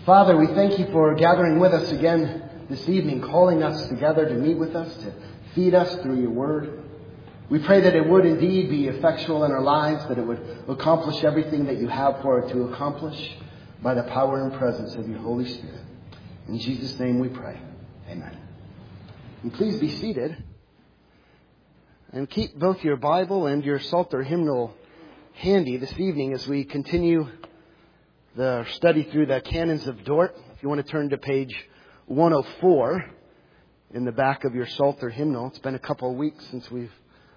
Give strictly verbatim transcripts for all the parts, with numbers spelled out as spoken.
Father, we thank you for gathering with us again this evening, calling us together to meet with us, to feed us through your word. We pray that it would indeed be effectual in our lives, that it would accomplish everything that you have for it to accomplish by the power and presence of your Holy Spirit. In Jesus' name we pray. Amen. And please be seated. And keep both your Bible and your Psalter hymnal handy this evening as we continue the study through the Canons of Dort. If you want to turn to page one oh four in the back of your Psalter hymnal. It's been a couple of weeks since we've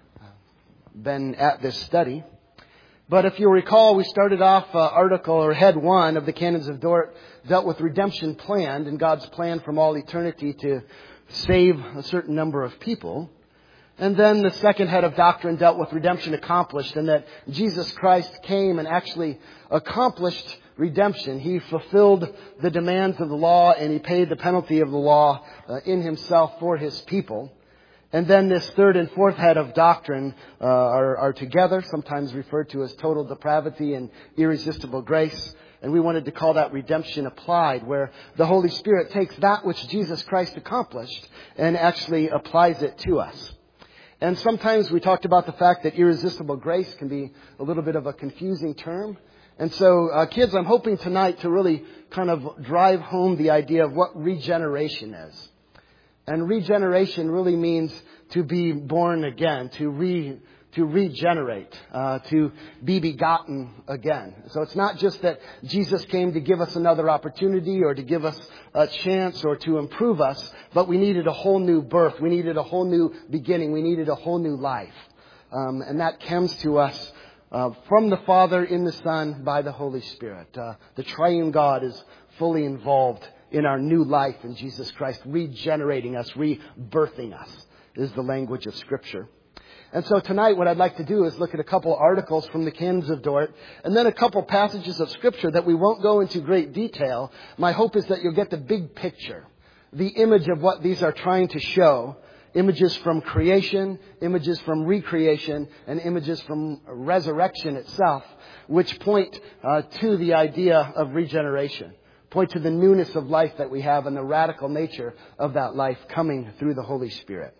been at this study. But if you'll recall, we started off uh, article or head one of the Canons of Dort dealt with redemption planned and God's plan from all eternity to save a certain number of people. And then the second head of doctrine dealt with redemption accomplished, and that Jesus Christ came and actually accomplished redemption. He fulfilled the demands of the law and he paid the penalty of the law uh, in himself for his people. And then this third and fourth head of doctrine uh, are, are together, sometimes referred to as total depravity and irresistible grace. And we wanted to call that redemption applied, where the Holy Spirit takes that which Jesus Christ accomplished and actually applies it to us. And sometimes we talked about the fact that irresistible grace can be a little bit of a confusing term. And so, uh, kids, I'm hoping tonight to really kind of drive home the idea of what regeneration is. And regeneration really means to be born again, to re to regenerate, uh, to be begotten again. So it's not just that Jesus came to give us another opportunity or to give us a chance or to improve us, but we needed a whole new birth. We needed a whole new beginning. We needed a whole new life. Um, and that comes to us uh, from the Father, in the Son, by the Holy Spirit. Uh, the triune God is fully involved in our new life in Jesus Christ, regenerating us, rebirthing us, is the language of Scripture. And so tonight what I'd like to do is look at a couple articles from the Canons of Dort and then a couple passages of Scripture that we won't go into great detail. My hope is that you'll get the big picture, the image of what these are trying to show, images from creation, images from recreation, and images from resurrection itself, which point uh, to the idea of regeneration, point to the newness of life that we have and the radical nature of that life coming through the Holy Spirit.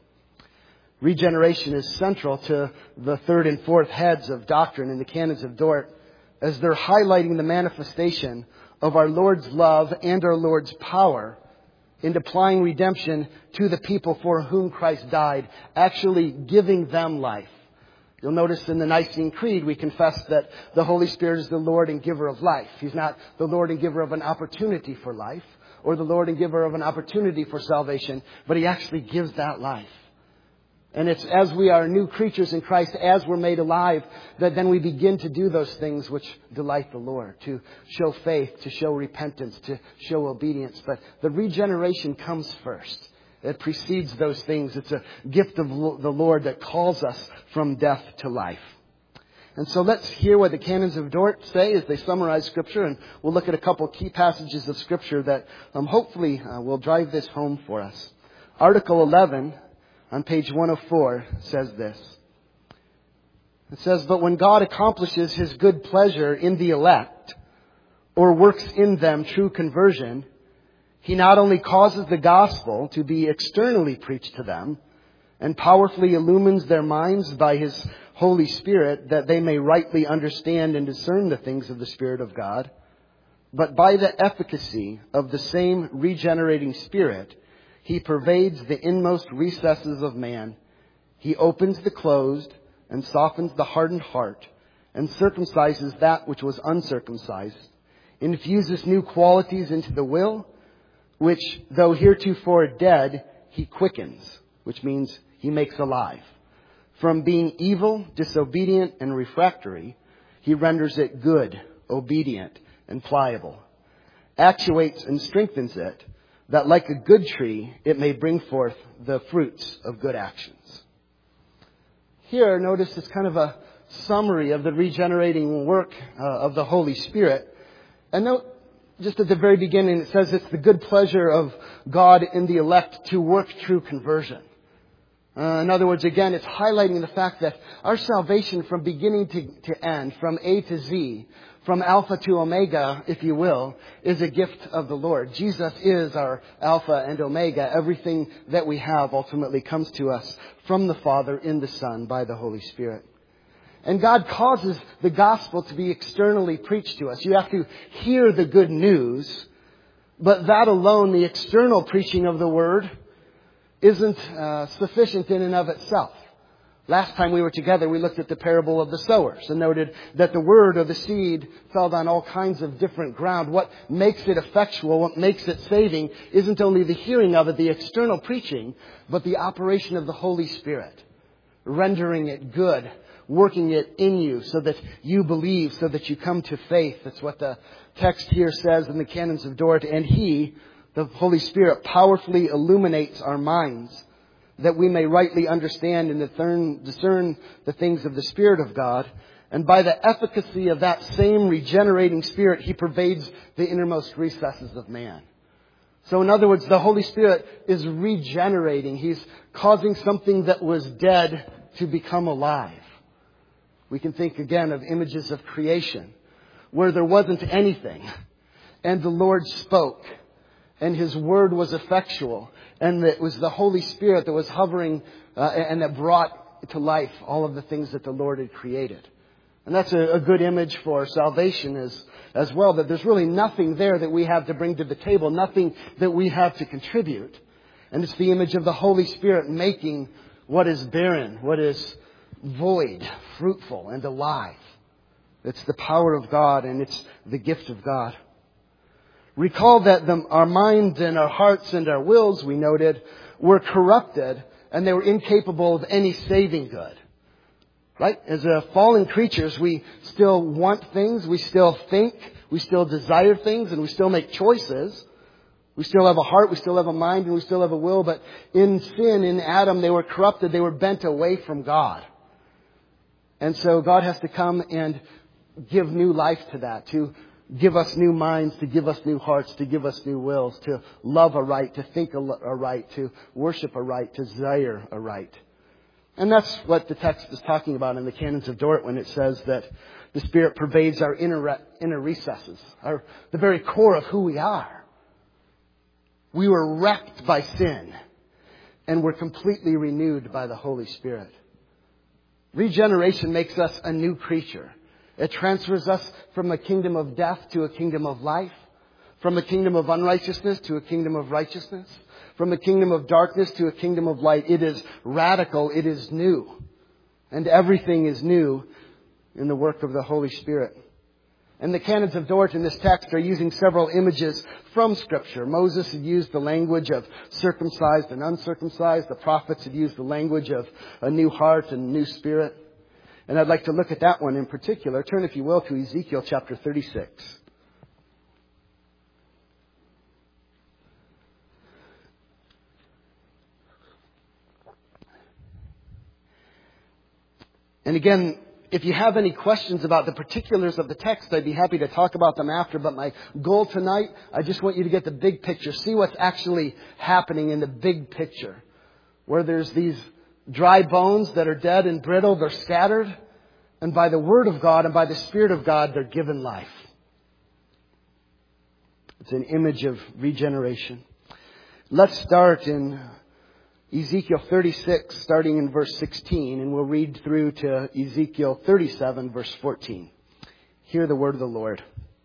Regeneration is central to the third and fourth heads of doctrine in the Canons of Dort, as they're highlighting the manifestation of our Lord's love and our Lord's power in applying redemption to the people for whom Christ died, actually giving them life. You'll notice in the Nicene Creed we confess that the Holy Spirit is the Lord and giver of life. He's not the Lord and giver of an opportunity for life or the Lord and giver of an opportunity for salvation, but He actually gives that life. And it's as we are new creatures in Christ, as we're made alive, that then we begin to do those things which delight the Lord, to show faith, to show repentance, to show obedience. But the regeneration comes first. It precedes those things. It's a gift of the Lord that calls us from death to life. And so let's hear what the Canons of Dort say as they summarize Scripture, and we'll look at a couple key passages of Scripture that um, hopefully uh, will drive this home for us. Article eleven on page one oh four says this. It says, "But when God accomplishes His good pleasure in the elect, or works in them true conversion, He not only causes the gospel to be externally preached to them, and powerfully illumines their minds by His Holy Spirit, that they may rightly understand and discern the things of the Spirit of God, but by the efficacy of the same regenerating Spirit, He pervades the inmost recesses of man. He opens the closed and softens the hardened heart, and circumcises that which was uncircumcised, infuses new qualities into the will, which, though heretofore dead, He quickens," which means He makes alive. "From being evil, disobedient, and refractory, He renders it good, obedient, and pliable. Actuates and strengthens it, that like a good tree, it may bring forth the fruits of good actions." Here, notice it's kind of a summary of the regenerating work uh, of the Holy Spirit. And note, just at the very beginning, it says it's the good pleasure of God in the elect to work true conversion. Uh, in other words, again, it's highlighting the fact that our salvation from beginning to, to end, from A to Z, from Alpha to Omega, if you will, is a gift of the Lord. Jesus is our Alpha and Omega. Everything that we have ultimately comes to us from the Father in the Son by the Holy Spirit. And God causes the gospel to be externally preached to us. You have to hear the good news, but that alone, the external preaching of the Word, isn't uh, sufficient in and of itself. Last time we were together, we looked at the parable of the sowers and noted that the word or the seed fell on all kinds of different ground. What makes it effectual, what makes it saving, isn't only the hearing of it, the external preaching, but the operation of the Holy Spirit, rendering it good, working it in you so that you believe, so that you come to faith. That's what the text here says in the Canons of Dort. And He, the Holy Spirit, powerfully illuminates our minds, that we may rightly understand and discern the things of the Spirit of God. And by the efficacy of that same regenerating Spirit, He pervades the innermost recesses of man. So in other words, the Holy Spirit is regenerating. He's causing something that was dead to become alive. We can think again of images of creation, where there wasn't anything, and the Lord spoke, and His word was effectual. And it was the Holy Spirit that was hovering uh, and that brought to life all of the things that the Lord had created. And that's a, a good image for salvation as, as well, that there's really nothing there that we have to bring to the table, nothing that we have to contribute. And it's the image of the Holy Spirit making what is barren, what is void, fruitful and alive. It's the power of God, and it's the gift of God. Recall that the, our minds and our hearts and our wills, we noted, were corrupted and they were incapable of any saving good. Right? As a fallen creatures, we still want things, we still think, we still desire things, and we still make choices. We still have a heart, we still have a mind, and we still have a will. But in sin, in Adam, they were corrupted, they were bent away from God. And so God has to come and give new life to that, to give us new minds, to give us new hearts, to give us new wills, to love aright, to think aright, to worship aright, to desire aright. And that's what the text is talking about in the Canons of Dort when it says that the Spirit pervades our inner, inner recesses, our, the very core of who we are. We were wrecked by sin, and we're completely renewed by the Holy Spirit. Regeneration makes us a new creature. It transfers us from a kingdom of death to a kingdom of life, from a kingdom of unrighteousness to a kingdom of righteousness, from a kingdom of darkness to a kingdom of light. It is radical. It is new. And everything is new in the work of the Holy Spirit. And the Canons of Dort in this text are using several images from Scripture. Moses had used the language of circumcised and uncircumcised. The prophets had used the language of a new heart and a new spirit. And I'd like to look at that one in particular. Turn, if you will, to Ezekiel chapter thirty-six. And again, if you have any questions about the particulars of the text, I'd be happy to talk about them after. But my goal tonight, I just want you to get the big picture. See what's actually happening in the big picture. Where there's these dry bones that are dead and brittle, they're scattered. And by the Word of God and by the Spirit of God, they're given life. It's an image of regeneration. Let's start in Ezekiel thirty-six, starting in verse sixteen, and we'll read through to Ezekiel thirty-seven, verse fourteen. Hear the word of the Lord.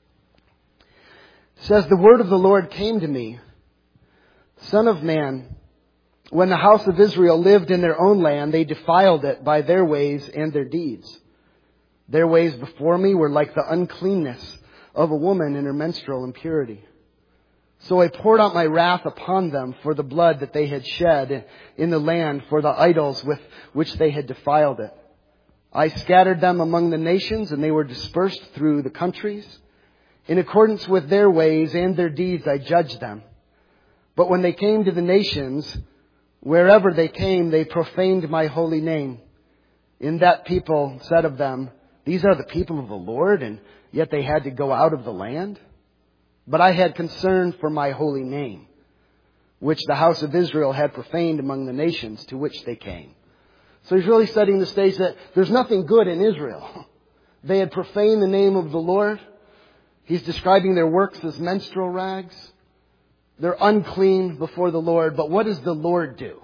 It says, "The word of the Lord came to me, Son of man, when the house of Israel lived in their own land, they defiled it by their ways and their deeds. Their ways before me were like the uncleanness of a woman in her menstrual impurity. So I poured out my wrath upon them for the blood that they had shed in the land, for the idols with which they had defiled it. I scattered them among the nations, and they were dispersed through the countries. In accordance with their ways and their deeds, I judged them. But when they came to the nations, wherever they came, they profaned my holy name. In that people said of them, 'These are the people of the Lord,' and yet they had to go out of the land. But I had concern for my holy name. which the house of Israel had profaned among the nations to which they came. So he's really setting the stage that there's nothing good in Israel. They had profaned the name of the Lord. He's describing their works as menstrual rags. They're unclean before the Lord. But what does the Lord do?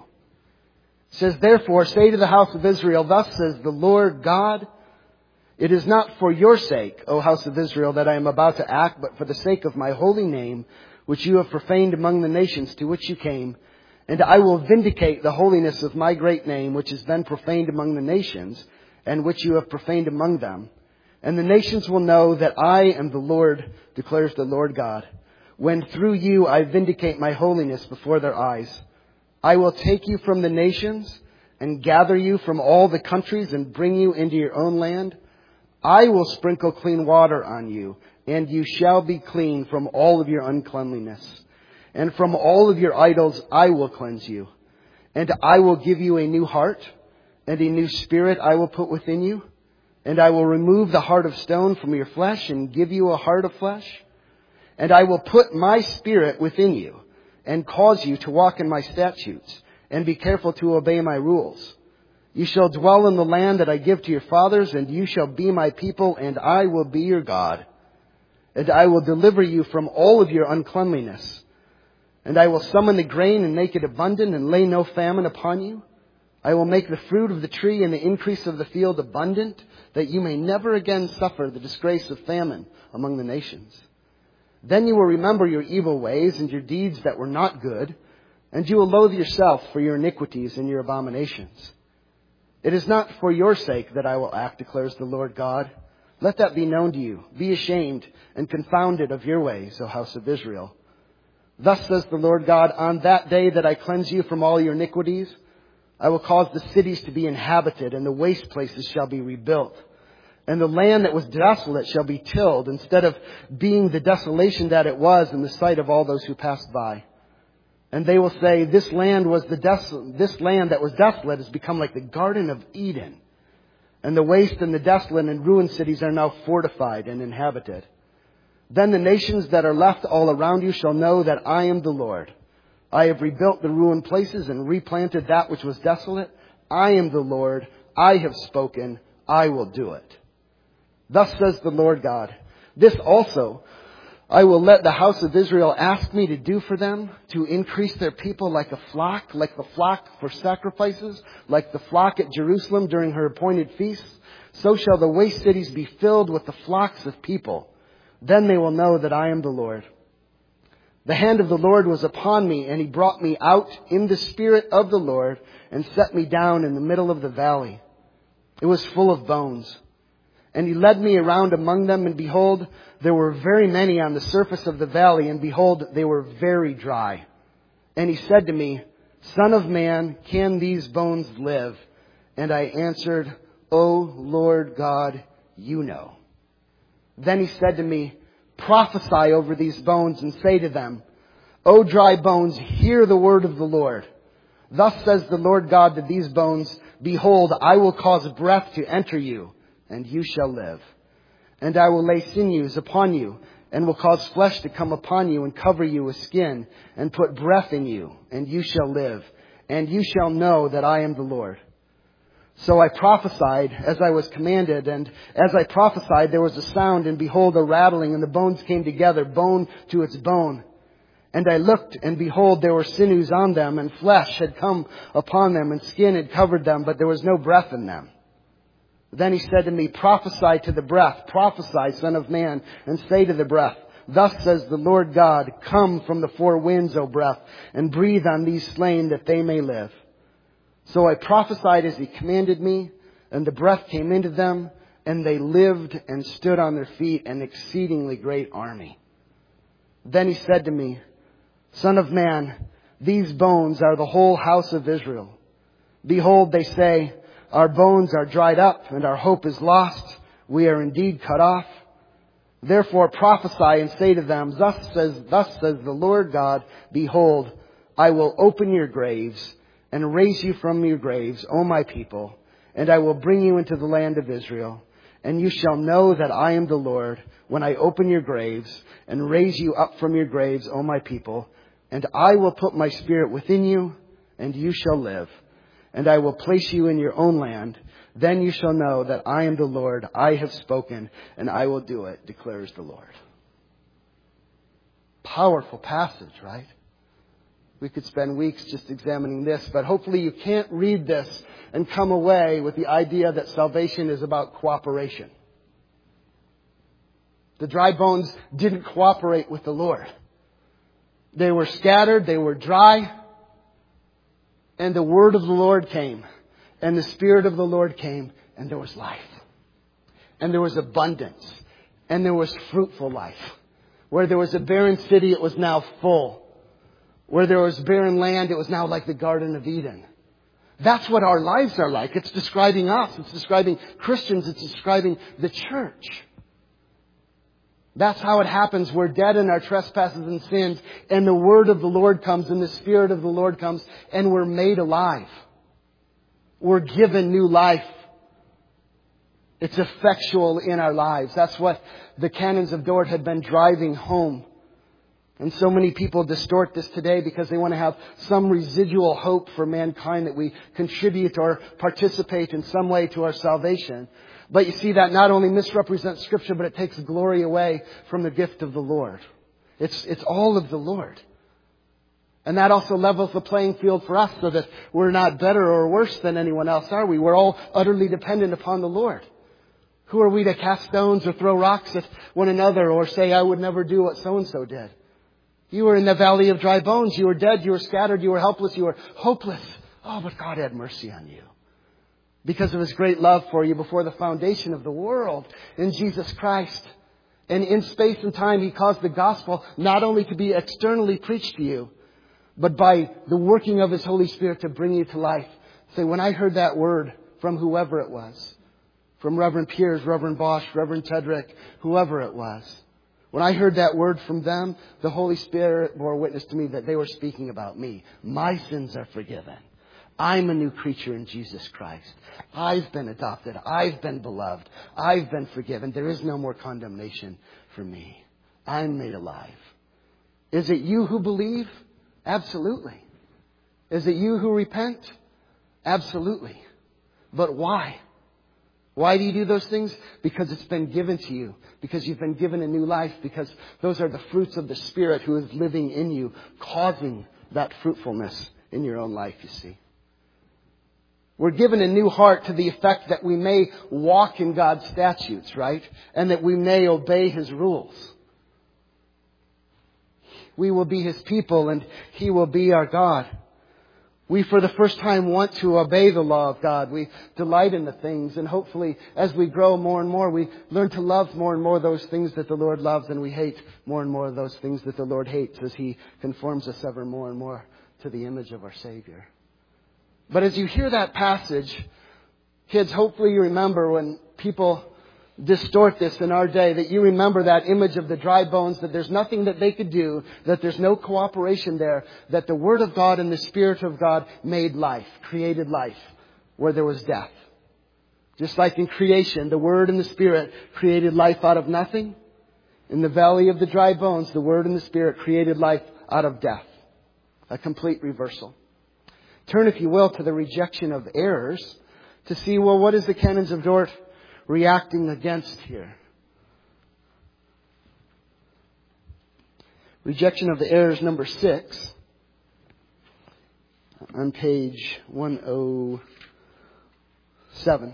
It says, therefore, say to the house of Israel, thus says the Lord God, it is not for your sake, O house of Israel, that I am about to act, but for the sake of my holy name, which you have profaned among the nations to which you came. And I will vindicate the holiness of my great name, which has been profaned among the nations, and which you have profaned among them. And the nations will know that I am the Lord, declares the Lord God, when through you I vindicate my holiness before their eyes. I will take you from the nations and gather you from all the countries and bring you into your own land. I will sprinkle clean water on you, and you shall be clean from all of your uncleanliness. And from all of your idols I will cleanse you. And I will give you a new heart, and a new spirit I will put within you. And I will remove the heart of stone from your flesh and give you a heart of flesh. And I will put my spirit within you and cause you to walk in my statutes and be careful to obey my rules. You shall dwell in the land that I give to your fathers, and you shall be my people, and I will be your God. And I will deliver you from all of your uncleanliness. And I will summon the grain and make it abundant and lay no famine upon you. I will make the fruit of the tree and the increase of the field abundant, that you may never again suffer the disgrace of famine among the nations. Then you will remember your evil ways and your deeds that were not good, and you will loathe yourself for your iniquities and your abominations. It is not for your sake that I will act, declares the Lord God. Let that be known to you. Be ashamed and confounded of your ways, O house of Israel. Thus says the Lord God, on that day that I cleanse you from all your iniquities, I will cause the cities to be inhabited, and the waste places shall be rebuilt. And the land that was desolate shall be tilled, instead of being the desolation that it was in the sight of all those who passed by. And they will say, this land was the des- this land that was desolate has become like the Garden of Eden. And the waste and the desolate and ruined cities are now fortified and inhabited. Then the nations that are left all around you shall know that I am the Lord. I have rebuilt the ruined places and replanted that which was desolate. I am the Lord. I have spoken. I will do it. Thus says the Lord God, this also I will let the house of Israel ask me to do for them, to increase their people like a flock, like the flock for sacrifices, like the flock at Jerusalem during her appointed feasts. So shall the waste cities be filled with the flocks of people. Then they will know that I am the Lord. The hand of the Lord was upon me, and he brought me out in the spirit of the Lord and set me down in the middle of the valley. It was full of bones. And he led me around among them, and behold, there were very many on the surface of the valley, and behold, they were very dry. And he said to me, Son of man, can these bones live? And I answered, O Lord God, you know. Then he said to me, prophesy over these bones and say to them, O dry bones, hear the word of the Lord. Thus says the Lord God to these bones, behold, I will cause breath to enter you, and you shall live. And I will lay sinews upon you, and will cause flesh to come upon you, and cover you with skin, and put breath in you, and you shall live. And you shall know that I am the Lord. So I prophesied as I was commanded, and as I prophesied there was a sound, and behold a rattling, and the bones came together, bone to its bone. And I looked, and behold there were sinews on them, and flesh had come upon them, and skin had covered them, but there was no breath in them. Then he said to me, prophesy to the breath, prophesy, son of man, and say to the breath, thus says the Lord God, come from the four winds, O breath, and breathe on these slain that they may live. So I prophesied as he commanded me, and the breath came into them, and they lived and stood on their feet, an exceedingly great army. Then he said to me, Son of man, these bones are the whole house of Israel. Behold, they say, our bones are dried up, and our hope is lost. We are indeed cut off. Therefore prophesy and say to them, Thus says, thus says the Lord God, behold, I will open your graves, and raise you from your graves, O my people, and I will bring you into the land of Israel. And you shall know that I am the Lord, when I open your graves, and raise you up from your graves, O my people, And I will put my Spirit within you, and you shall live. And I will place you in your own land. Then you shall know that I am the Lord. I have spoken, and I will do it, declares the Lord. Powerful passage, right? We could spend weeks just examining this, but hopefully you can't read this and come away with the idea that salvation is about cooperation. The dry bones didn't cooperate with the Lord. They were scattered, they were dry, and the word of the Lord came, and the Spirit of the Lord came, and there was life. And there was abundance, and there was fruitful life. Where there was a barren city, it was now full. Where there was barren land, it was now like the Garden of Eden. That's what our lives are like. It's describing us. It's describing Christians. It's describing the church. That's how it happens. We're dead in our trespasses and sins, and the word of the Lord comes, and the Spirit of the Lord comes, and we're made alive. We're given new life. It's effectual in our lives. That's what the canons of Dort had been driving home. And so many people distort this today because they want to have some residual hope for mankind that we contribute or participate in some way to our salvation. But you see, that not only misrepresents Scripture, but it takes glory away from the gift of the Lord. It's, it's all of the Lord. And that also levels the playing field for us so that we're not better or worse than anyone else, are we? We're all utterly dependent upon the Lord. Who are we to cast stones or throw rocks at one another or say, I would never do what so-and-so did? You were in the valley of dry bones. You were dead. You were scattered. You were helpless. You were hopeless. Oh, but God had mercy on you. Because of His great love for you before the foundation of the world in Jesus Christ. And in space and time, He caused the gospel not only to be externally preached to you, but by the working of His Holy Spirit to bring you to life. Say, when I heard that word from whoever it was, from Reverend Piers, Reverend Bosch, Reverend Tedrick, whoever it was, when I heard that word from them, the Holy Spirit bore witness to me that they were speaking about me. My sins are forgiven. I'm a new creature in Jesus Christ. I've been adopted. I've been beloved. I've been forgiven. There is no more condemnation for me. I'm made alive. Is it you who believe? Absolutely. Is it you who repent? Absolutely. But why? Why do you do those things? Because it's been given to you. Because you've been given a new life. Because those are the fruits of the Spirit who is living in you, causing that fruitfulness in your own life, you see. We're given a new heart to the effect that we may walk in God's statutes, right? And that we may obey His rules. We will be His people and He will be our God. We, for the first time, want to obey the law of God. We delight in the things. And hopefully, as we grow more and more, we learn to love more and more those things that the Lord loves. And we hate more and more of those things that the Lord hates as He conforms us ever more and more to the image of our Savior. But as you hear that passage, kids, hopefully you remember when people distort this in our day, that you remember that image of the dry bones, that there's nothing that they could do, that there's no cooperation there, that the Word of God and the Spirit of God made life, created life, where there was death. Just like in creation, the Word and the Spirit created life out of nothing. In the valley of the dry bones, the Word and the Spirit created life out of death. A complete reversal. Turn, if you will, to the rejection of errors to see, well, what is the canons of Dort reacting against here? Rejection of the errors, number six, on page one oh seven.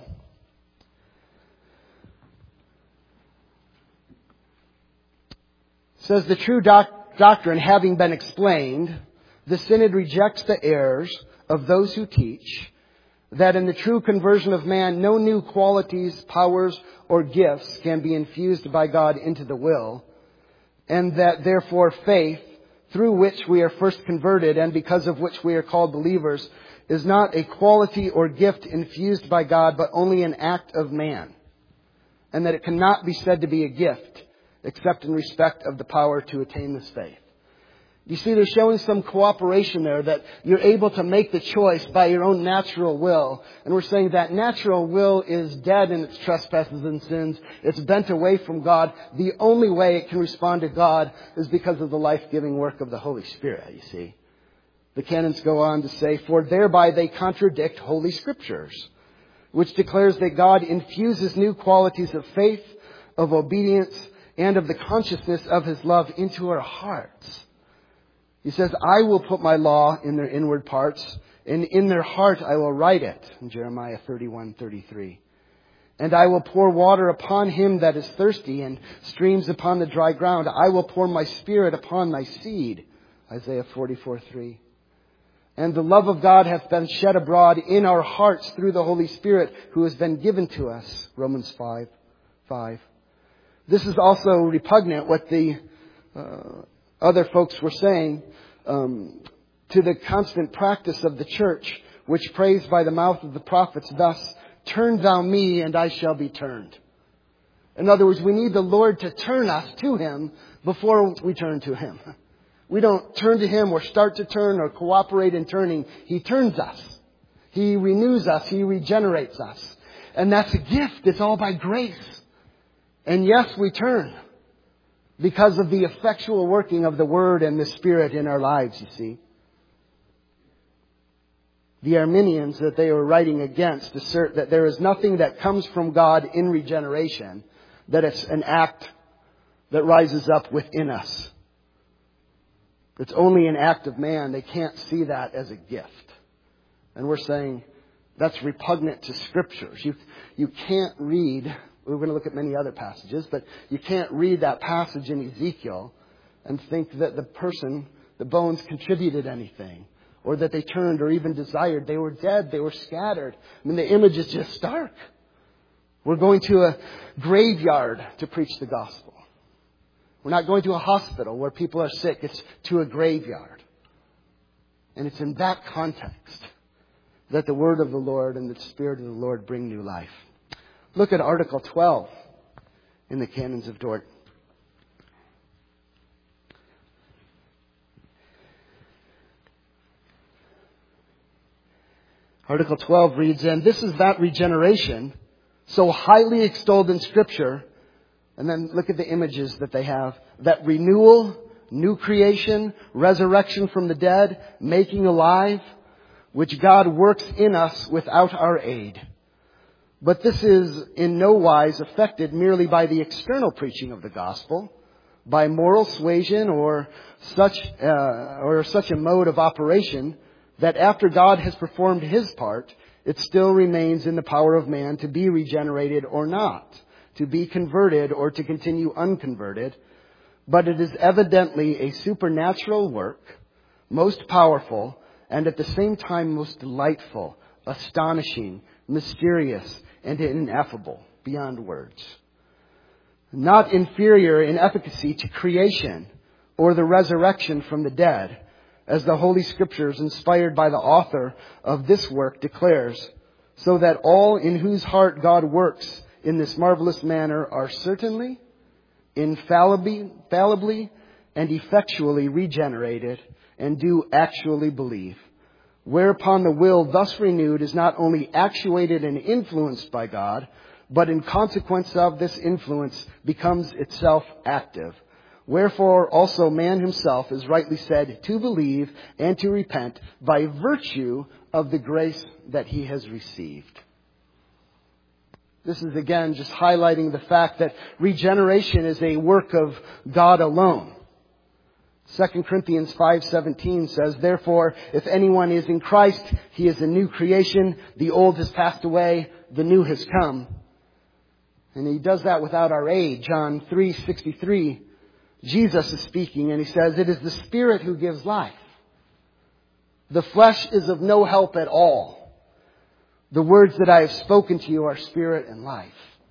It says, the true doc- doctrine having been explained, the Synod rejects the errors of those who teach that in the true conversion of man, no new qualities, powers, or gifts can be infused by God into the will, and that therefore faith, through which we are first converted and because of which we are called believers, is not a quality or gift infused by God, but only an act of man, and that it cannot be said to be a gift except in respect of the power to attain this faith. You see, they're showing some cooperation there, that you're able to make the choice by your own natural will. And we're saying that natural will is dead in its trespasses and sins. It's bent away from God. The only way it can respond to God is because of the life-giving work of the Holy Spirit, you see. The canons go on to say, for thereby they contradict Holy Scriptures, which declares that God infuses new qualities of faith, of obedience, and of the consciousness of His love into our hearts. He says, I will put my law in their inward parts, and in their heart I will write it. In Jeremiah thirty-one thirty-three. And I will pour water upon him that is thirsty, and streams upon the dry ground. I will pour my Spirit upon thy seed. Isaiah forty-four three. And the love of God hath been shed abroad in our hearts through the Holy Spirit, who has been given to us. Romans five five. This is also repugnant what the uh, other folks were saying um, to the constant practice of the church, which prays by the mouth of the prophets, thus, turn thou me and I shall be turned. In other words, we need the Lord to turn us to Him before we turn to Him. We don't turn to Him or start to turn or cooperate in turning. He turns us. He renews us. He regenerates us. And that's a gift. It's all by grace. And yes, we turn because of the effectual working of the Word and the Spirit in our lives, you see. The Arminians that they were writing against assert that there is nothing that comes from God in regeneration, that it's an act that rises up within us. It's only an act of man. They can't see that as a gift. And we're saying that's repugnant to Scriptures. You, you can't read... We're going to look at many other passages, but you can't read that passage in Ezekiel and think that the person, the bones, contributed anything, or that they turned or even desired. They were dead. They were scattered. I mean, the image is just stark. We're going to a graveyard to preach the gospel. We're not going to a hospital where people are sick. It's to a graveyard. And it's in that context that the word of the Lord and the Spirit of the Lord bring new life. Look at Article twelve in the Canons of Dort. Article twelve reads, and this is that regeneration, so highly extolled in Scripture. And then look at the images that they have. That renewal, new creation, resurrection from the dead, making alive, which God works in us without our aid. But this is in no wise affected merely by the external preaching of the gospel, by moral suasion or such uh, or such a mode of operation that after God has performed His part, it still remains in the power of man to be regenerated or not, to be converted or to continue unconverted. But it is evidently a supernatural work, most powerful, and at the same time most delightful, astonishing, mysterious, and ineffable, beyond words. Not inferior in efficacy to creation or the resurrection from the dead, as the Holy Scriptures, inspired by the author of this work, declares, so that all in whose heart God works in this marvelous manner are certainly, infallibly, infallibly, and effectually regenerated, and do actually believe. Whereupon the will thus renewed is not only actuated and influenced by God, but in consequence of this influence becomes itself active. Wherefore also man himself is rightly said to believe and to repent by virtue of the grace that he has received. This is again just highlighting the fact that regeneration is a work of God alone. Second Corinthians five seventeen says, therefore, if anyone is in Christ, he is a new creation. The old has passed away. The new has come. And he does that without our aid. John three sixty-three, Jesus is speaking and he says, it is the Spirit who gives life. The flesh is of no help at all. The words that I have spoken to you are spirit and life.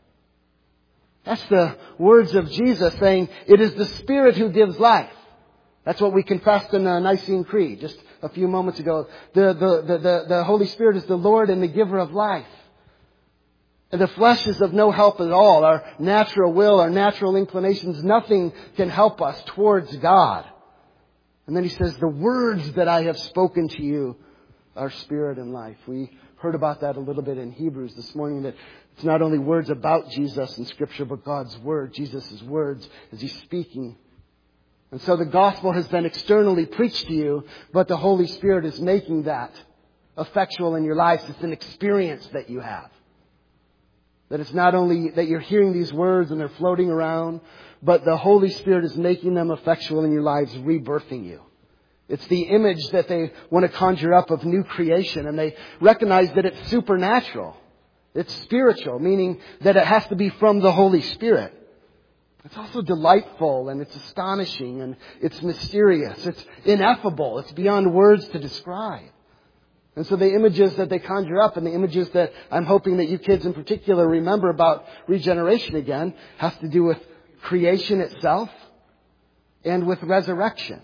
That's the words of Jesus saying, it is the Spirit who gives life. That's what we confessed in the Nicene Creed just a few moments ago. The, the, the, the, the Holy Spirit is the Lord and the giver of life. And the flesh is of no help at all. Our natural will, our natural inclinations, nothing can help us towards God. And then he says, the words that I have spoken to you are spirit and life. We heard about that a little bit in Hebrews this morning, that it's not only words about Jesus in Scripture, but God's Word, Jesus' words as He's speaking. And so the gospel has been externally preached to you, but the Holy Spirit is making that effectual in your lives. It's an experience that you have. That it's not only that you're hearing these words and they're floating around, but the Holy Spirit is making them effectual in your lives, rebirthing you. It's the image that they want to conjure up of new creation, and they recognize that it's supernatural. It's spiritual, meaning that it has to be from the Holy Spirit. It's also delightful, and it's astonishing, and it's mysterious. It's ineffable. It's beyond words to describe. And so the images that they conjure up, and the images that I'm hoping that you kids in particular remember about regeneration again, has to do with creation itself and with resurrection.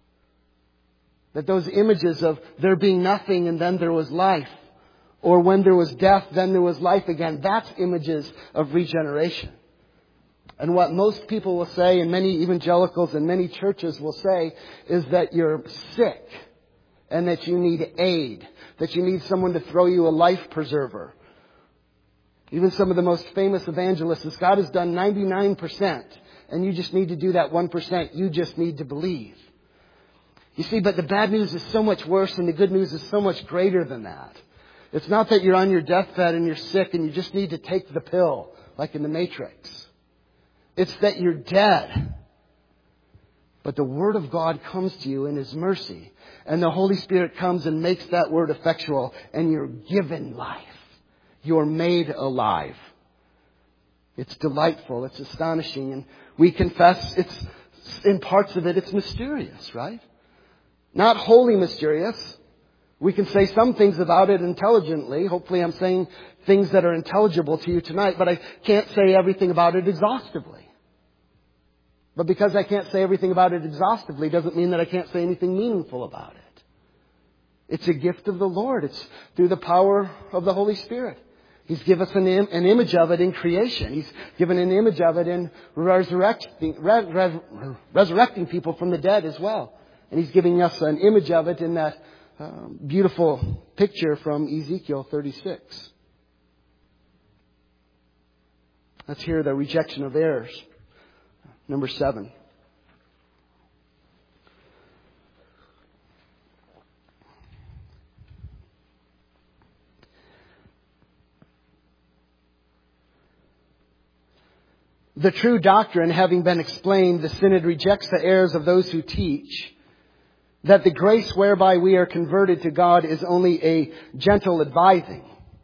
That those images of there being nothing and then there was life, or when there was death, then there was life again, that's images of regeneration. And what most people will say, and many evangelicals and many churches will say, is that you're sick and that you need aid, that you need someone to throw you a life preserver. Even some of the most famous evangelists, as God has done ninety-nine percent, and you just need to do that one percent. You just need to believe. You see, but the bad news is so much worse, and the good news is so much greater than that. It's not that you're on your deathbed and you're sick and you just need to take the pill, like in the Matrix. It's that you're dead. But the Word of God comes to you in His mercy. And the Holy Spirit comes and makes that Word effectual. And you're given life. You're made alive. It's delightful. It's astonishing. And we confess it's, in parts of it, it's mysterious, right? Not wholly mysterious. We can say some things about it intelligently. Hopefully I'm saying things that are intelligible to you tonight. But I can't say everything about it exhaustively. But because I can't say everything about it exhaustively doesn't mean that I can't say anything meaningful about it. It's a gift of the Lord. It's through the power of the Holy Spirit. He's given us an, im- an image of it in creation. He's given an image of it in resurrecting, re- re- resurrecting people from the dead as well. And He's giving us an image of it in that um, beautiful picture from Ezekiel thirty-six. Let's hear the rejection of heirs. Number seven. The true doctrine having been explained, the Synod rejects the errors of those who teach that the grace whereby we are converted to God is only a gentle advising.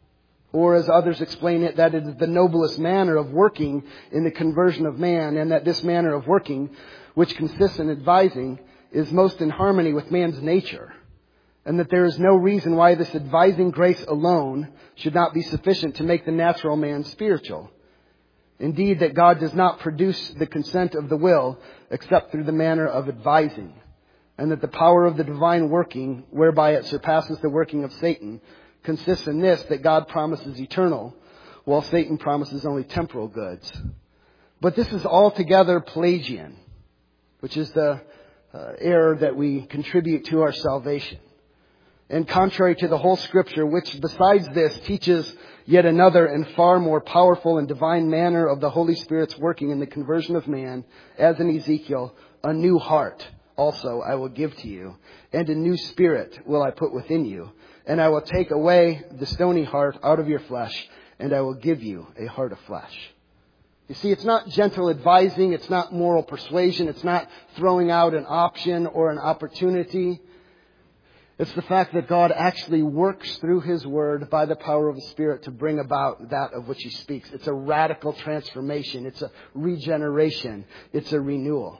Or as others explain it, that it is the noblest manner of working in the conversion of man, and that this manner of working, which consists in advising, is most in harmony with man's nature. And that there is no reason why this advising grace alone should not be sufficient to make the natural man spiritual. Indeed, that God does not produce the consent of the will except through the manner of advising. And that the power of the divine working, whereby it surpasses the working of Satan, consists in this, that God promises eternal, while Satan promises only temporal goods. But this is altogether Pelagian, which is the uh, error that we contribute to our salvation. And contrary to the whole Scripture, which besides this teaches yet another and far more powerful and divine manner of the Holy Spirit's working in the conversion of man, as in Ezekiel, a new heart also I will give to you, and a new spirit will I put within you. And I will take away the stony heart out of your flesh, and I will give you a heart of flesh. You see, it's not gentle advising, it's not moral persuasion, it's not throwing out an option or an opportunity. It's the fact that God actually works through His Word by the power of the Spirit to bring about that of which He speaks. It's a radical transformation. It's a regeneration. It's a renewal.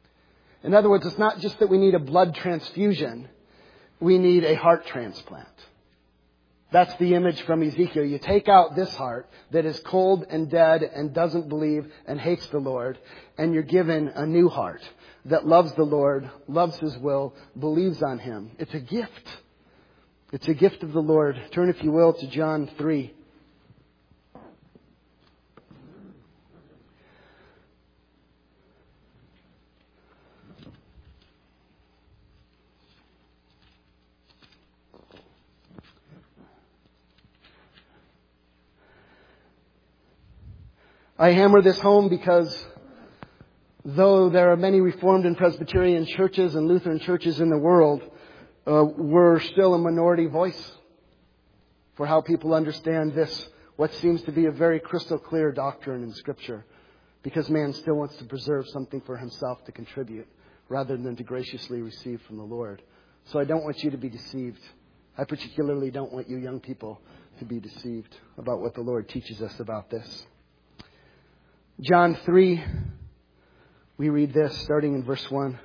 In other words, it's not just that we need a blood transfusion. We need a heart transplant. That's the image from Ezekiel. You take out this heart that is cold and dead and doesn't believe and hates the Lord, and you're given a new heart that loves the Lord, loves His will, believes on Him. It's a gift. It's a gift of the Lord. Turn, if you will, to John three. I hammer this home because though there are many Reformed and Presbyterian churches and Lutheran churches in the world, uh, we're still a minority voice for how people understand this, what seems to be a very crystal clear doctrine in Scripture, because man still wants to preserve something for himself to contribute rather than to graciously receive from the Lord. So I don't want you to be deceived. I particularly don't want you young people to be deceived about what the Lord teaches us about this. John three, we read this starting in verse one.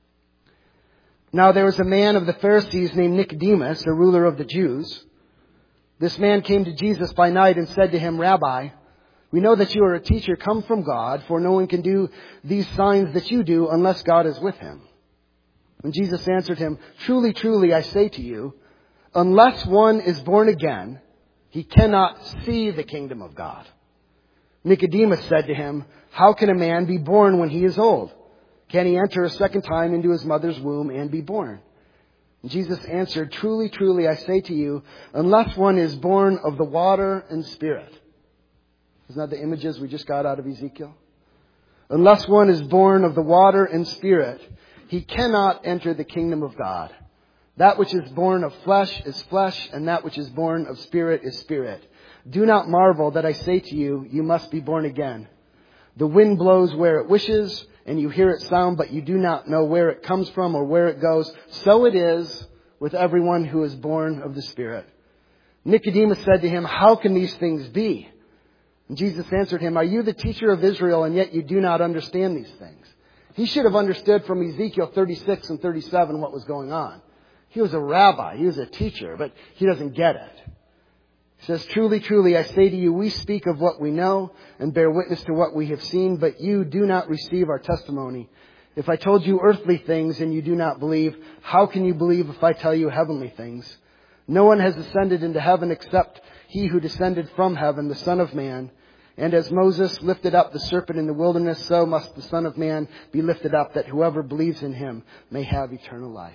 Now there was a man of the Pharisees named Nicodemus, a ruler of the Jews. This man came to Jesus by night and said to him, Rabbi, we know that you are a teacher come from God, for no one can do these signs that you do unless God is with him. And Jesus answered him, Truly, truly, I say to you, unless one is born again, he cannot see the kingdom of God. Nicodemus said to him, How can a man be born when he is old? Can he enter a second time into his mother's womb and be born? And Jesus answered, Truly, truly, I say to you, unless one is born of the water and Spirit. Isn't that the images we just got out of Ezekiel? Unless one is born of the water and Spirit, he cannot enter the kingdom of God. That which is born of flesh is flesh, and that which is born of Spirit is spirit. Do not marvel that I say to you, you must be born again. The wind blows where it wishes, and you hear its sound, but you do not know where it comes from or where it goes. So it is with everyone who is born of the Spirit. Nicodemus said to him, How can these things be? And Jesus answered him, Are you the teacher of Israel, and yet you do not understand these things? He should have understood from Ezekiel thirty-six and thirty-seven what was going on. He was a rabbi. He was a teacher, but he doesn't get it. He says, Truly, truly, I say to you, we speak of what we know and bear witness to what we have seen, but you do not receive our testimony. If I told you earthly things and you do not believe, how can you believe if I tell you heavenly things? No one has ascended into heaven except he who descended from heaven, the Son of Man. And as Moses lifted up the serpent in the wilderness, so must the Son of Man be lifted up, that whoever believes in him may have eternal life.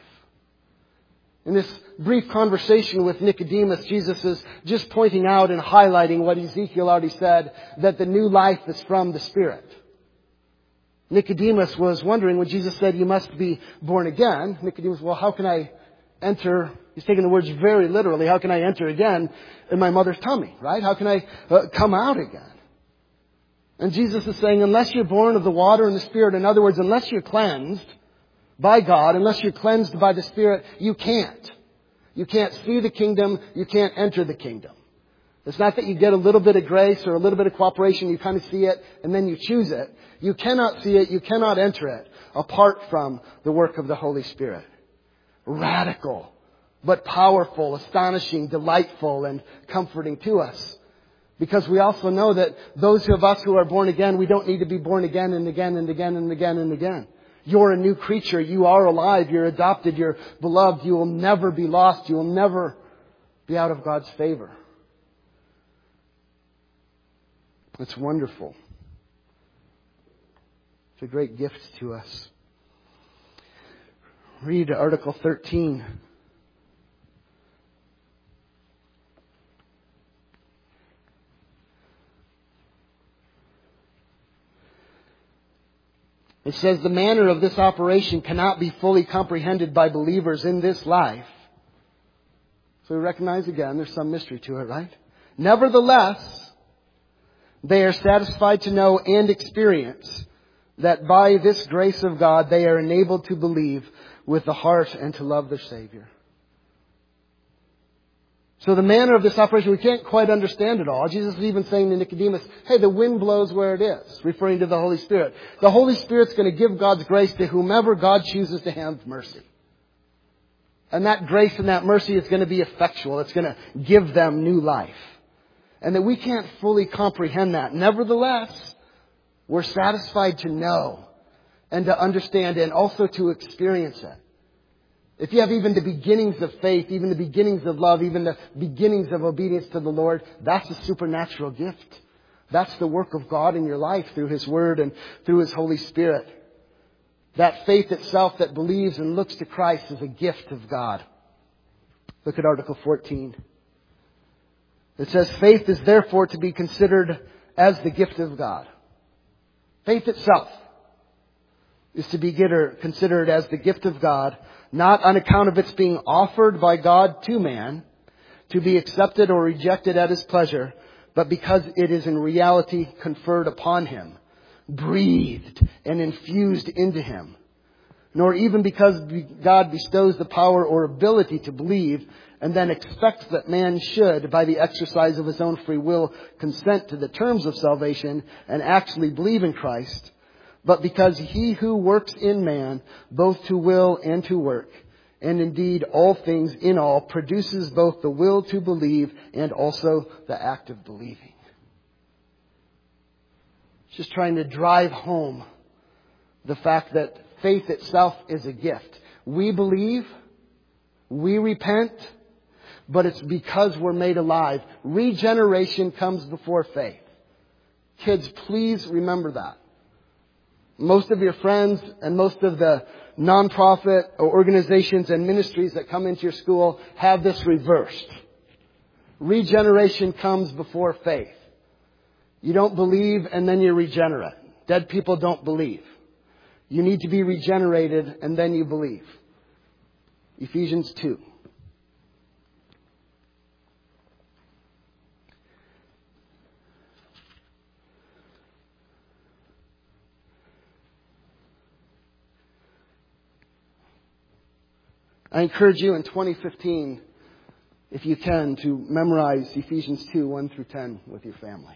In this brief conversation with Nicodemus, Jesus is just pointing out and highlighting what Ezekiel already said, that the new life is from the Spirit. Nicodemus was wondering when Jesus said, you must be born again. Nicodemus, well, how can I enter? He's taking the words very literally. How can I enter again in my mother's tummy, right? How can I uh, come out again? And Jesus is saying, unless you're born of the water and the Spirit, in other words, unless you're cleansed by God, unless you're cleansed by the Spirit, you can't. You can't see the kingdom. You can't enter the kingdom. It's not that you get a little bit of grace or a little bit of cooperation, you kind of see it, and then you choose it. You cannot see it, you cannot enter it apart from the work of the Holy Spirit. Radical, but powerful, astonishing, delightful, and comforting to us. Because we also know that those of us who are born again, we don't need to be born again and again and again and again and again. You're a new creature. You are alive. You're adopted. You're beloved. You will never be lost. You will never be out of God's favor. It's wonderful. It's a great gift to us. Read Article thirteen. It says, the manner of this operation cannot be fully comprehended by believers in this life. So we recognize again, there's some mystery to it, right? Nevertheless, they are satisfied to know and experience that by this grace of God, they are enabled to believe with the heart and to love their Savior. So the manner of this operation, we can't quite understand it all. Jesus is even saying to Nicodemus, hey, the wind blows where it is, referring to the Holy Spirit. The Holy Spirit's going to give God's grace to whomever God chooses to have mercy. And that grace and that mercy is going to be effectual. It's going to give them new life. And that we can't fully comprehend that. Nevertheless, we're satisfied to know and to understand and also to experience it. If you have even the beginnings of faith, even the beginnings of love, even the beginnings of obedience to the Lord, that's a supernatural gift. That's the work of God in your life through His Word and through His Holy Spirit. That faith itself that believes and looks to Christ is a gift of God. Look at Article fourteen. It says, faith is therefore to be considered as the gift of God. Faith itself is to be considered as the gift of God, not on account of its being offered by God to man, to be accepted or rejected at His pleasure, but because it is in reality conferred upon him, breathed and infused into him. Nor even because God bestows the power or ability to believe and then expects that man should, by the exercise of his own free will, consent to the terms of salvation and actually believe in Christ, but because He who works in man, both to will and to work, and indeed all things in all, produces both the will to believe and also the act of believing. Just trying to drive home the fact that faith itself is a gift. We believe, we repent, but it's because we're made alive. Regeneration comes before faith. Kids, please remember that. Most of your friends and most of the nonprofit organizations and ministries that come into your school have this reversed. Regeneration comes before faith. You don't believe and then you're regenerate. Dead people don't believe. You need to be regenerated and then you believe. Ephesians two. I encourage you in twenty fifteen, if you can, to memorize Ephesians two, one through ten with your family.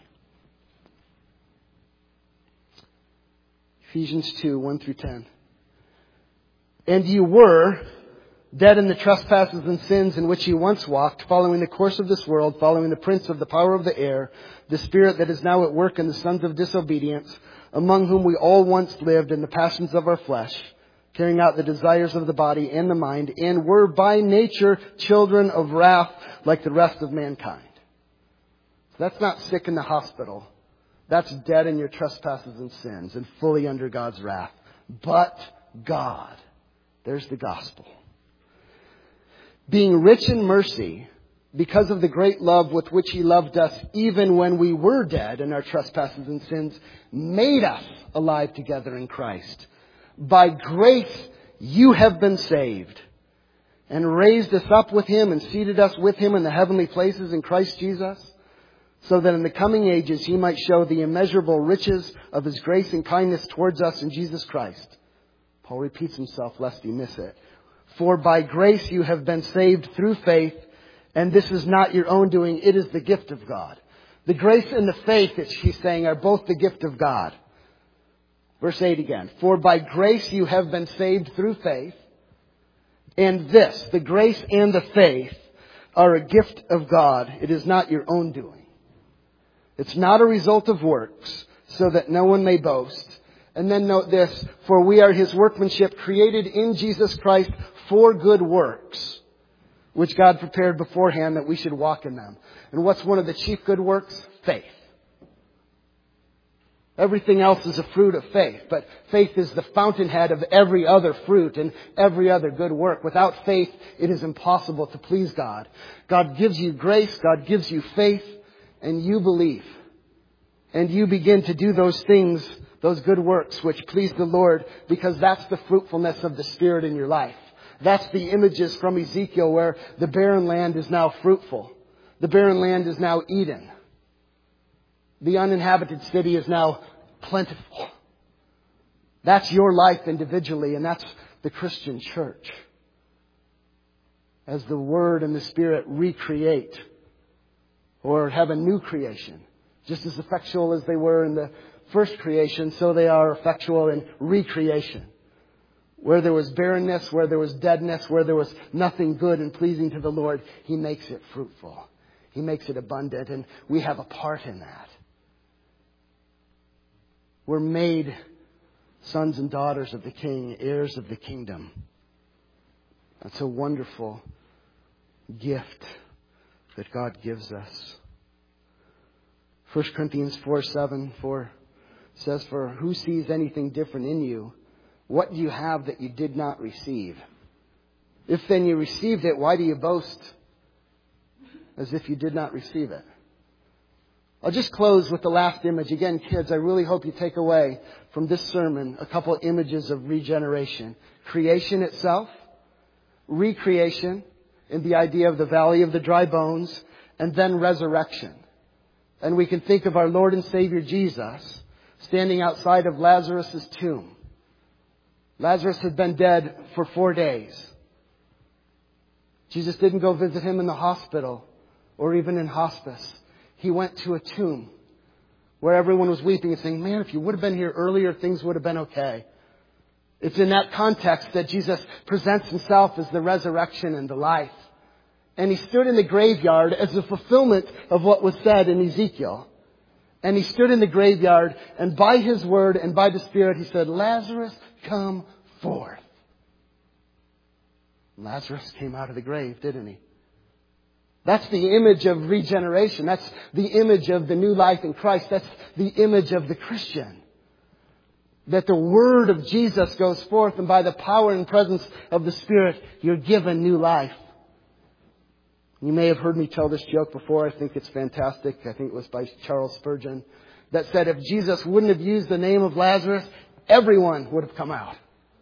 Ephesians two, one through ten. And you were dead in the trespasses and sins in which you once walked, following the course of this world, following the prince of the power of the air, the spirit that is now at work in the sons of disobedience, among whom we all once lived in the passions of our flesh, carrying out the desires of the body and the mind, and were by nature children of wrath like the rest of mankind. So that's not sick in the hospital. That's dead in your trespasses and sins and fully under God's wrath. But God, there's the gospel, being rich in mercy, because of the great love with which He loved us, even when we were dead in our trespasses and sins, made us alive together in Christ. By grace you have been saved, and raised us up with Him and seated us with Him in the heavenly places in Christ Jesus, so that in the coming ages He might show the immeasurable riches of His grace and kindness towards us in Jesus Christ. Paul repeats himself lest he miss it. For by grace you have been saved through faith, and this is not your own doing, it is the gift of God. The grace and the faith, that he's saying, are both the gift of God. Verse eight again. For by grace you have been saved through faith. And this, the grace and the faith, are a gift of God. It is not your own doing. It's not a result of works, so that no one may boast. And then note this, for we are His workmanship, created in Jesus Christ for good works, which God prepared beforehand that we should walk in them. And what's one of the chief good works? Faith. Everything else is a fruit of faith, but faith is the fountainhead of every other fruit and every other good work. Without faith, it is impossible to please God. God gives you grace, God gives you faith, and you believe. And you begin to do those things, those good works which please the Lord, because that's the fruitfulness of the Spirit in your life. That's the images from Ezekiel where the barren land is now fruitful. The barren land is now Eden. The uninhabited city is now plentiful. That's your life individually, and that's the Christian church. As the Word and the Spirit recreate or have a new creation, just as effectual as they were in the first creation, so they are effectual in recreation. Where there was barrenness, where there was deadness, where there was nothing good and pleasing to the Lord, He makes it fruitful. He makes it abundant, and we have a part in that. We're made sons and daughters of the King, heirs of the kingdom. That's a wonderful gift that God gives us. First Corinthians four seven four says, for who sees anything different in you? What do you have that you did not receive? If then you received it, why do you boast as if you did not receive it? I'll just close with the last image. Again, kids, I really hope you take away from this sermon a couple of images of regeneration. Creation itself, recreation in the idea of the valley of the dry bones, and then resurrection. And we can think of our Lord and Savior Jesus standing outside of Lazarus' tomb. Lazarus had been dead for four days. Jesus didn't go visit him in the hospital or even in hospice. He went to a tomb where everyone was weeping and saying, man, if you would have been here earlier, things would have been okay. It's in that context that Jesus presents himself as the resurrection and the life. And he stood in the graveyard as a fulfillment of what was said in Ezekiel. And he stood in the graveyard, and by his word and by the Spirit, he said, Lazarus, come forth. Lazarus came out of the grave, didn't he? That's the image of regeneration. That's the image of the new life in Christ. That's the image of the Christian. That the word of Jesus goes forth, and by the power and presence of the Spirit, you're given new life. You may have heard me tell this joke before. I think it's fantastic. I think it was by Charles Spurgeon. That said, if Jesus wouldn't have used the name of Lazarus, everyone would have come out.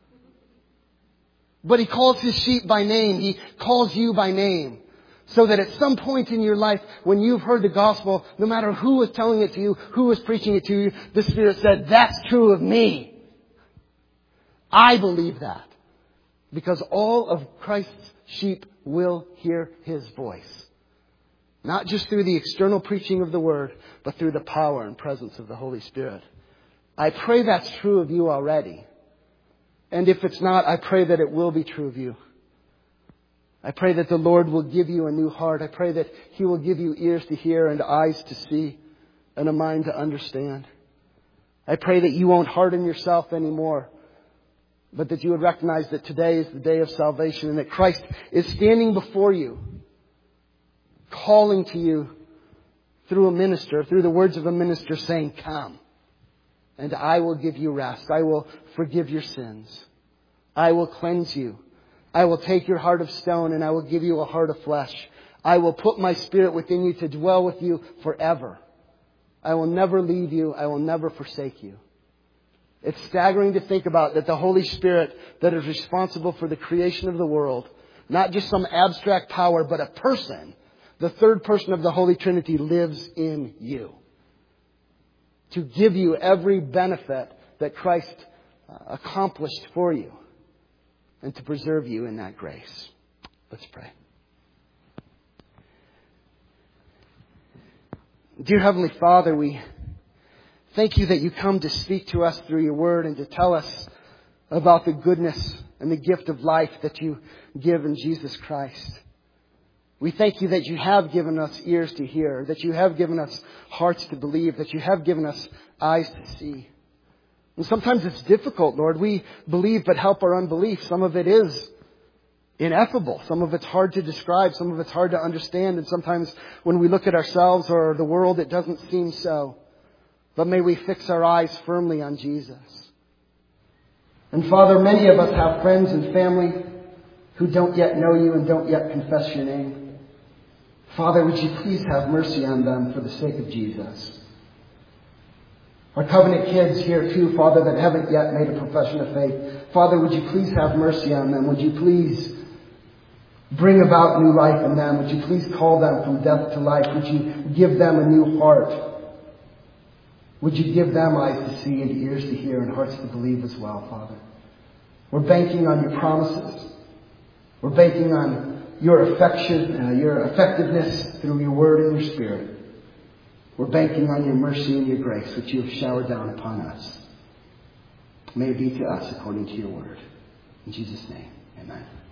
But he calls his sheep by name. He calls you by name. So that at some point in your life, when you've heard the gospel, no matter who is telling it to you, who is preaching it to you, the Spirit said, that's true of me. I believe that. Because all of Christ's sheep will hear his voice. Not just through the external preaching of the word, but through the power and presence of the Holy Spirit. I pray that's true of you already. And if it's not, I pray that it will be true of you. I pray that the Lord will give you a new heart. I pray that he will give you ears to hear and eyes to see and a mind to understand. I pray that you won't harden yourself anymore, but that you would recognize that today is the day of salvation and that Christ is standing before you, calling to you through a minister, through the words of a minister saying, come, and I will give you rest. I will forgive your sins. I will cleanse you. I will take your heart of stone and I will give you a heart of flesh. I will put my Spirit within you to dwell with you forever. I will never leave you. I will never forsake you. It's staggering to think about that the Holy Spirit that is responsible for the creation of the world, not just some abstract power, but a person, the third person of the Holy Trinity, lives in you to give you every benefit that Christ accomplished for you and to preserve you in that grace. Let's pray. Dear Heavenly Father, we thank you that you come to speak to us through your word and to tell us about the goodness and the gift of life that you give in Jesus Christ. We thank you that you have given us ears to hear, that you have given us hearts to believe, that you have given us eyes to see. And sometimes it's difficult, Lord. We believe but help our unbelief. Some of it is ineffable. Some of it's hard to describe. Some of it's hard to understand. And sometimes when we look at ourselves or the world, it doesn't seem so. But may we fix our eyes firmly on Jesus. And Father, many of us have friends and family who don't yet know you and don't yet confess your name. Father, would you please have mercy on them for the sake of Jesus? Our covenant kids here too, Father, that haven't yet made a profession of faith. Father, would you please have mercy on them? Would you please bring about new life in them? Would you please call them from death to life? Would you give them a new heart? Would you give them eyes to see and ears to hear and hearts to believe as well, Father? We're banking on your promises. We're banking on your affection, uh, your effectiveness through your word and your Spirit. We're banking on your mercy and your grace, which you have showered down upon us. May it be to us according to your word. In Jesus' name, amen.